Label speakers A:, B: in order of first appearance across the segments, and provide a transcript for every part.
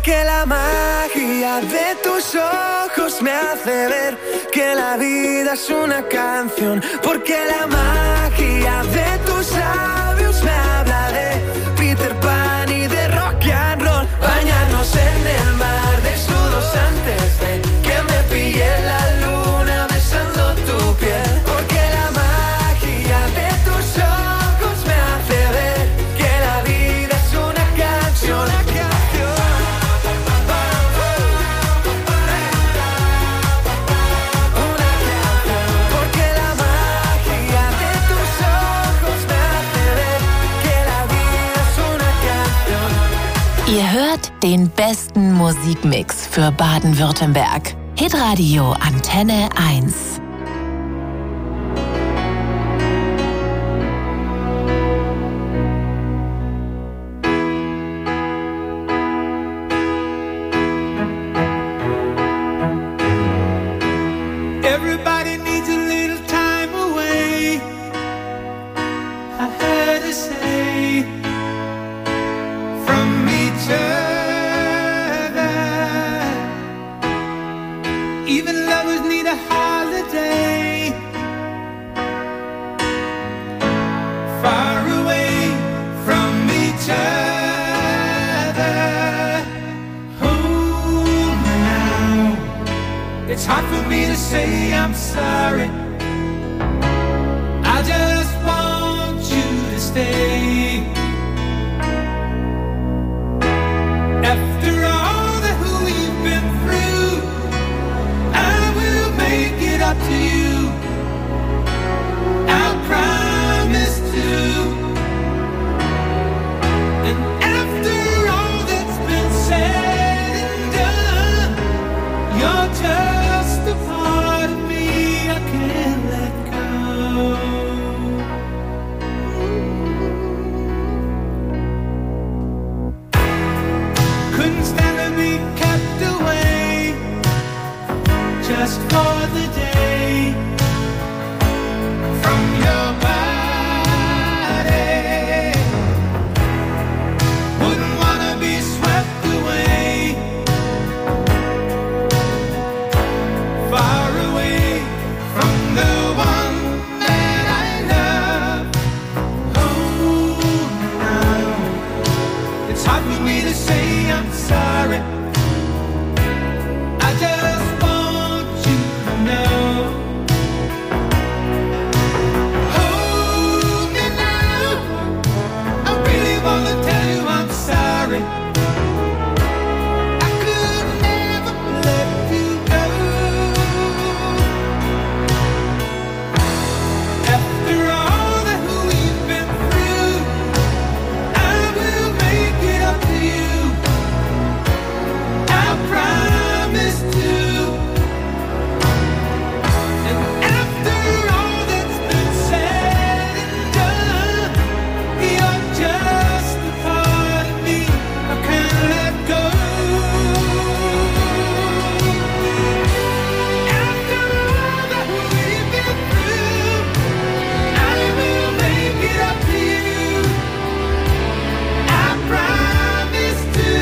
A: Porque la magia de tus ojos me hace ver que la vida es una canción. Porque la magia de tus labios me habla de Peter Pan y de rock and roll. Bañarnos en el mar desnudos antes de que me pille la luna besando tu piel. Porque la magia de tus ojos me hace ver que la vida es una canción. Porque la magia de tus ojos me hace ver que la vida es una canción.
B: Ihr hört den besten Musikmix für Baden-Württemberg. Hitradio Antenne 1.
A: Everybody needs a little time away, I heard her say, from each other. Even lovers need a holiday, far away from each other. Hold me now. It's hard for me to say I'm sorry. I just want you to stay. After all that we've been through, I will make it up to you. I promise to. And after all that's been said and done, you're just a part of me I can't let go. Couldn't stand to be kept away just for the day from your body. Wouldn't wanna be swept away, far away from the one that I love. Oh, now it's hard for me to say I'm sorry. I just want you to know. Hold me now. I really wanna tell you I'm sorry. I could never let you go. After all that we've been through, I will make it up to you. I promise to. And after all that's been said and done, you're just a part of me I can't let go. After all that we've been through, I will make it up to you. I promise to.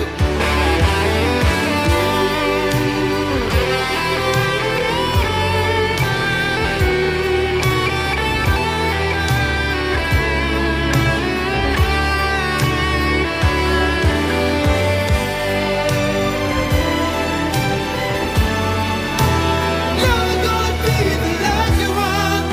A: You're gonna be the love you want.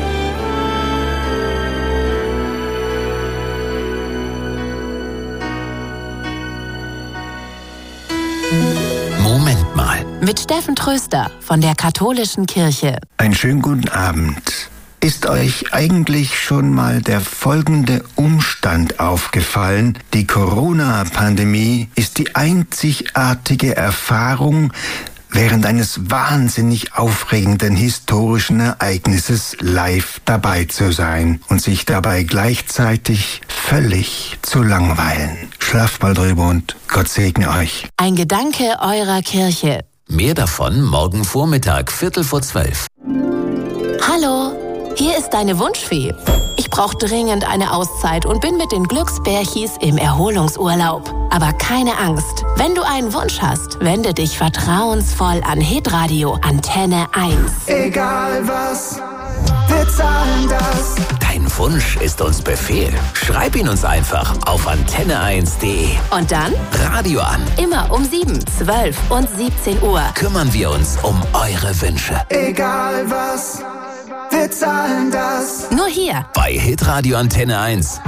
C: Moment mal.
B: Mit Steffen Tröster von der Katholischen Kirche.
D: Einen schönen guten Abend. Ist euch eigentlich schon mal der folgende Umstand aufgefallen? Die Corona-Pandemie ist die einzigartige Erfahrung, während eines wahnsinnig aufregenden historischen Ereignisses live dabei zu sein und sich dabei gleichzeitig völlig zu langweilen. Schlaft mal drüber und Gott segne euch.
B: Ein Gedanke eurer Kirche.
C: Mehr davon morgen Vormittag, 11:45.
B: Hallo, hier ist deine Wunschfee. Ich brauche dringend eine Auszeit und bin mit den Glücksbärchis im Erholungsurlaub. Aber keine Angst. Wenn du einen Wunsch hast, wende dich vertrauensvoll an Hitradio Antenne 1.
A: Egal was, wir zahlen das.
C: Dein Wunsch ist uns Befehl. Schreib ihn uns einfach auf antenne1.de.
B: Und dann
C: Radio an.
B: immer um 7, 12 und 17 Uhr.
C: Kümmern wir uns um eure Wünsche.
A: Egal was, wir zahlen das.
B: Nur hier.
C: Bei Hitradio Antenne 1.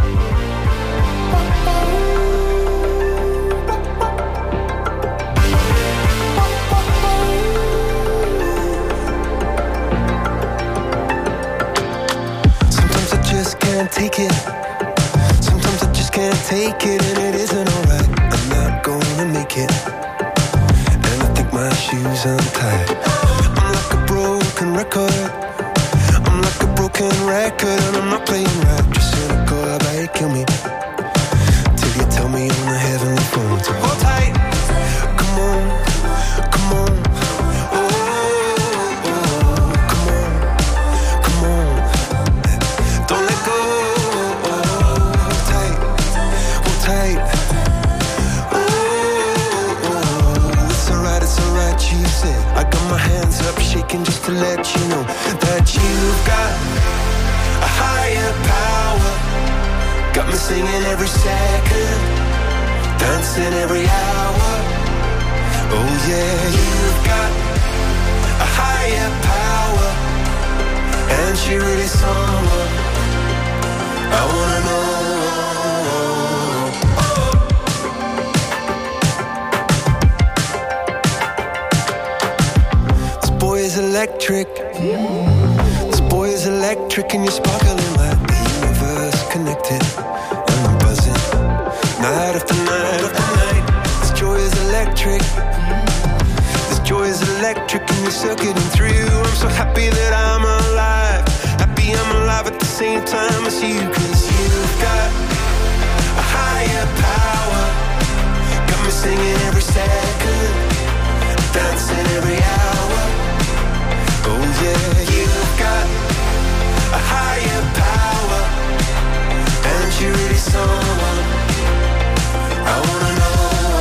E: Take it. Sometimes I just can't take it, and it isn't alright. I'm not gonna make it, and I think my shoes untied. I'm like a broken record. I'm like a broken record, and I'm not playing right. Just cynical, I bet kill me till you tell me on the heavenly phone to hold tight. Come on, come on. I got my hands up shaking just to let you know that you've got a higher power. Got me singing every second, dancing every hour. Oh yeah, you've got a higher power, and she really someone I wanna know. Electric. This boy is electric, and you're sparkling like the universe connected. And I'm buzzing night after night after night. This joy is electric. This joy is electric, and you're circuiting through. I'm so happy that I'm alive. Happy I'm alive at the same time as you. 'Cause you've got a higher power. Got me singing every second, dancing every hour. Oh yeah, you've got a higher power, and you're really someone I wanna know.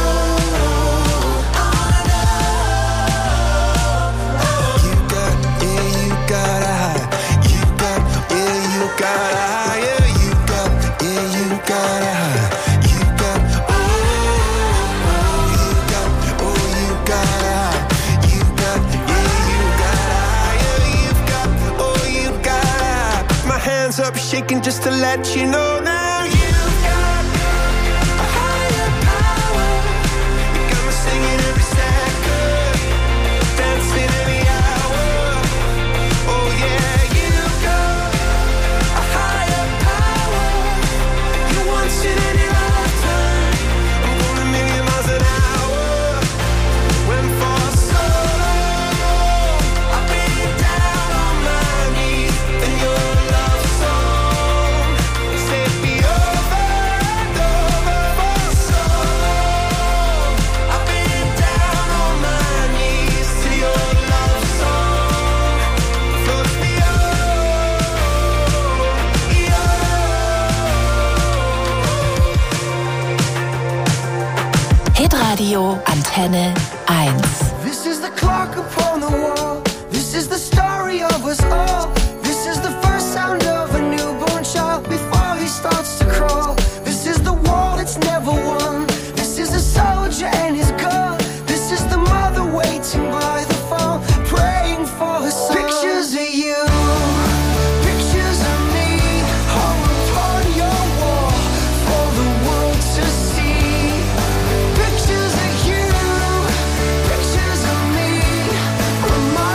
E: You got, yeah, you got a high. You got, yeah, you got a higher. You got, yeah, you got a high. You got, oh, you got, oh, you got a high. You got, yeah, you got a hands up shaking just to let you know now you've got a higher power. You got me singing every second, dancing every hour. Oh yeah, you've got a higher power. You once in any lifetime. I'm going a million miles an hour. When for so long I've been down on my knees in your love song. Set me over and over for so long. I've been down on my knees to your love song. Floats me
B: Hitradio Antenne 1.
A: This is the clock upon the wall. This is the story of us all. This is the first sound of a newborn child before he starts to crawl. This is the war that's never won. This is a soldier and his gun. This is the mother waiting by the phone, praying for her son. Pictures of you, pictures of me, hung upon your wall for the world to see. Pictures of you, pictures of me, remind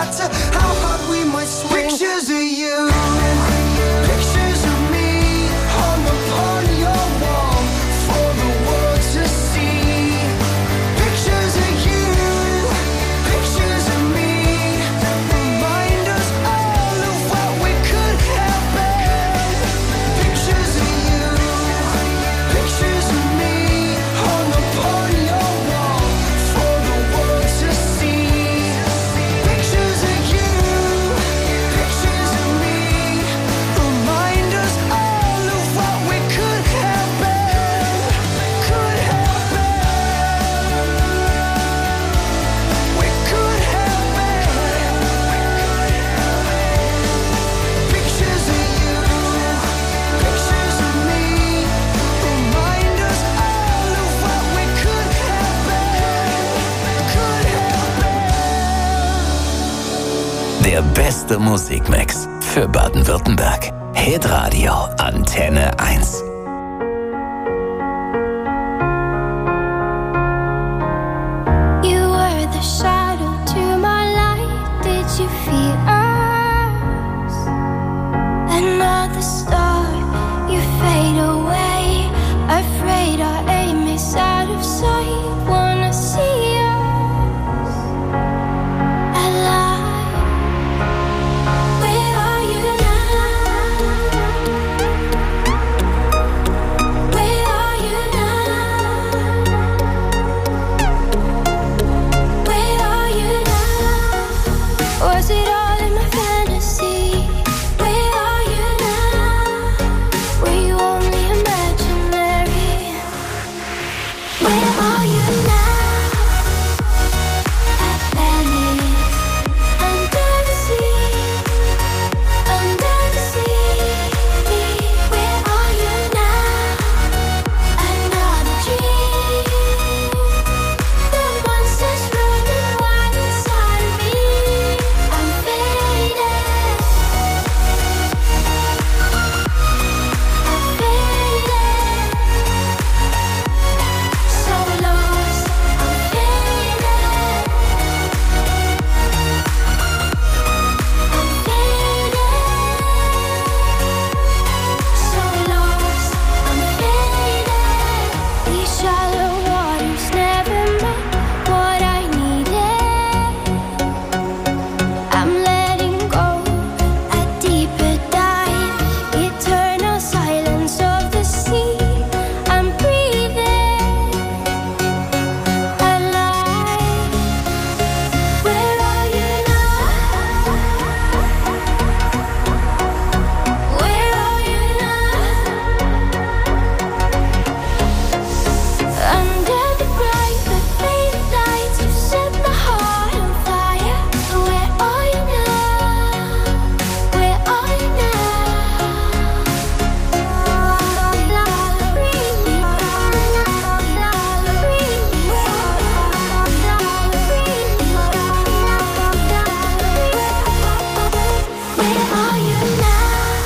E: matter how hard we might swing. Pictures of you, pictures of me, hung upon your wall for the world to see. Pictures of you, pictures of me, remind us all of what we could have been. Pictures of you, pictures of me, hung upon your wall for the world to see. Pictures of you, pictures of me, remind us all of what we could have been. Could have been. We could have been. Pictures of you, pictures of me, remind us all of what we could have been. Could have been.
C: Der beste Musikmix für Baden-Württemberg. Hitradio Antenne 1.
F: You were the shadow to my light. Did you feel us? Another star, you fade away. Afraid our aim is out of sight. Wanna see us alive. Where are you now? Where are you now? Where are you now? Was it all in my fantasy? Where are you now? Were you only imaginary? Where are you now? Atlantis, under the sea, under the sea. Where are you now? Another dream. The monsters running wild inside of me. I'm faded. I'm faded. So lost. I'm faded. I'm faded. So lost. I'm faded. These shallow waters never met what I needed. I'm letting go a deeper dive. Eternal silence of the sea. I'm breathing alive. Where are you now? Where are you now? Under the bright but faded lights, you set my heart on fire. Where are you now? Where are you Where are you now?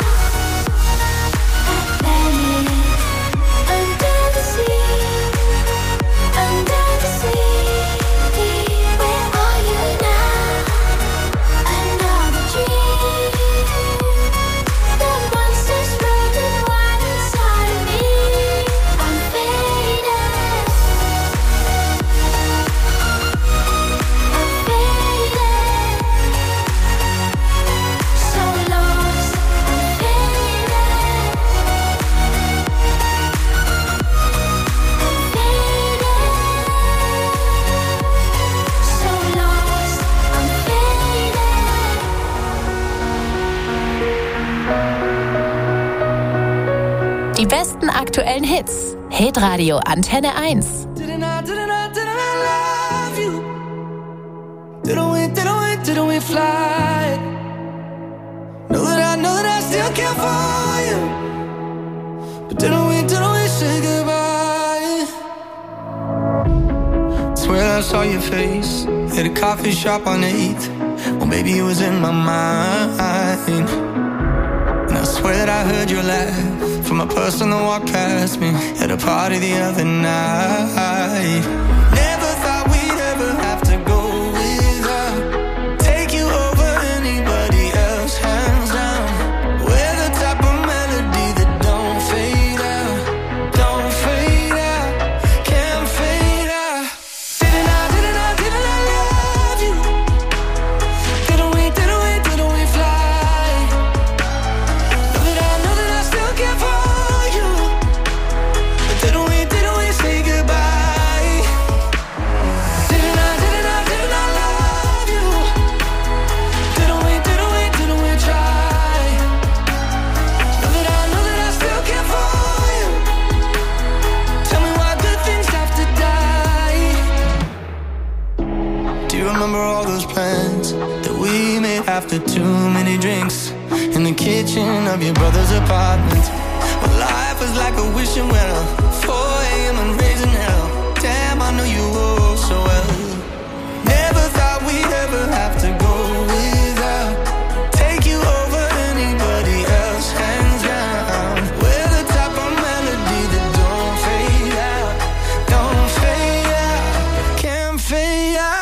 F: Atlantis, under the sea, under the sea. Where are you now? Another dream. The monsters running wild inside of me. I'm faded. I'm faded. So lost. I'm faded. I'm faded. So lost. I'm faded.
B: Die besten aktuellen Hits. Hitradio Antenne 1.
A: Didn't I love you? Didn't we fly? Know that I still care for you. But didn't we say goodbye? Swear I saw your face at a coffee shop on 8th. Well, maybe it was in my mind. And I swear that I heard your laugh from a person that walked past me at a party the other night. Never thought we'd ever have to go without. Take you over those plans that we made after too many drinks in the kitchen of your brother's apartment. Well, life was like a wishing well, 4 a.m. and raising hell. Damn, I know you all so well. Never thought we'd ever have to go without. Take you over anybody else, hands down. We're the type of melody that don't fade out, don't fade out, can't fade out.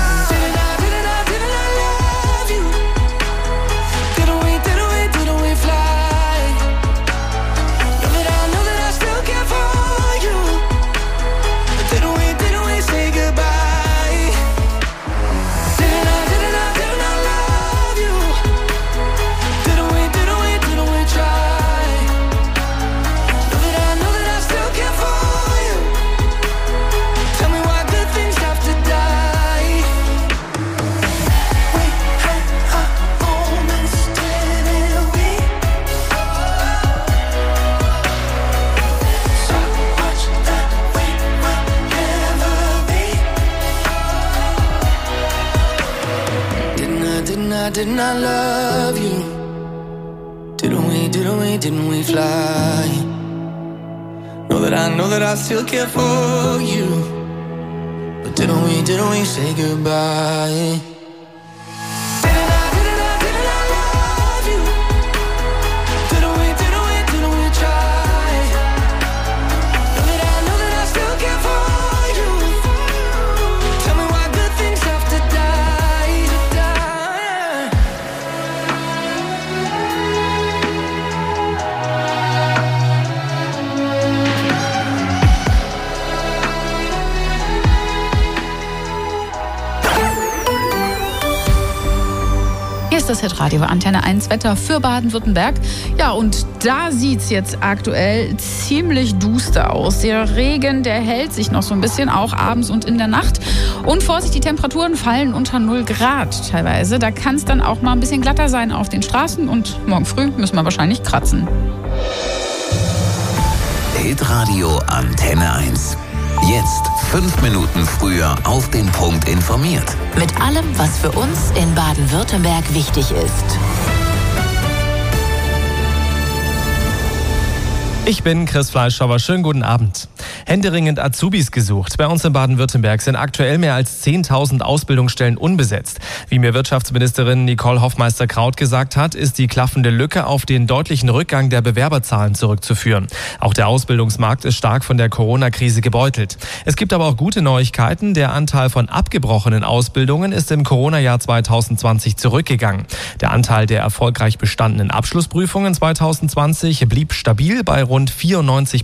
A: Didn't I love you? Didn't we fly? Know that I still care for you. But didn't we say goodbye?
G: Das Hitradio Antenne 1 Wetter für Baden-Württemberg. Ja, und da sieht es jetzt aktuell ziemlich duster aus. Der Regen, der hält sich noch so ein bisschen, auch abends und in der Nacht. Und Vorsicht, die Temperaturen fallen unter 0 Grad teilweise. Da kann es dann auch mal ein bisschen glatter sein auf den Straßen. Und morgen früh müssen wir wahrscheinlich kratzen.
C: Hitradio Antenne 1. Jetzt 5 Minuten früher auf den Punkt informiert.
B: Mit allem, was für uns in Baden-Württemberg wichtig ist.
H: Ich bin Chris Fleischhauer. Schönen guten Abend. Händeringend Azubis gesucht. Bei uns in Baden-Württemberg sind aktuell mehr als 10.000 Ausbildungsstellen unbesetzt. Wie mir Wirtschaftsministerin Nicole Hoffmeister-Kraut gesagt hat, ist die klaffende Lücke auf den deutlichen Rückgang der Bewerberzahlen zurückzuführen. Auch der Ausbildungsmarkt ist stark von der Corona-Krise gebeutelt. Es gibt aber auch gute Neuigkeiten. Der Anteil von abgebrochenen Ausbildungen ist im Corona-Jahr 2020 zurückgegangen. Der Anteil der erfolgreich bestandenen Abschlussprüfungen 2020 blieb stabil bei rund 94%.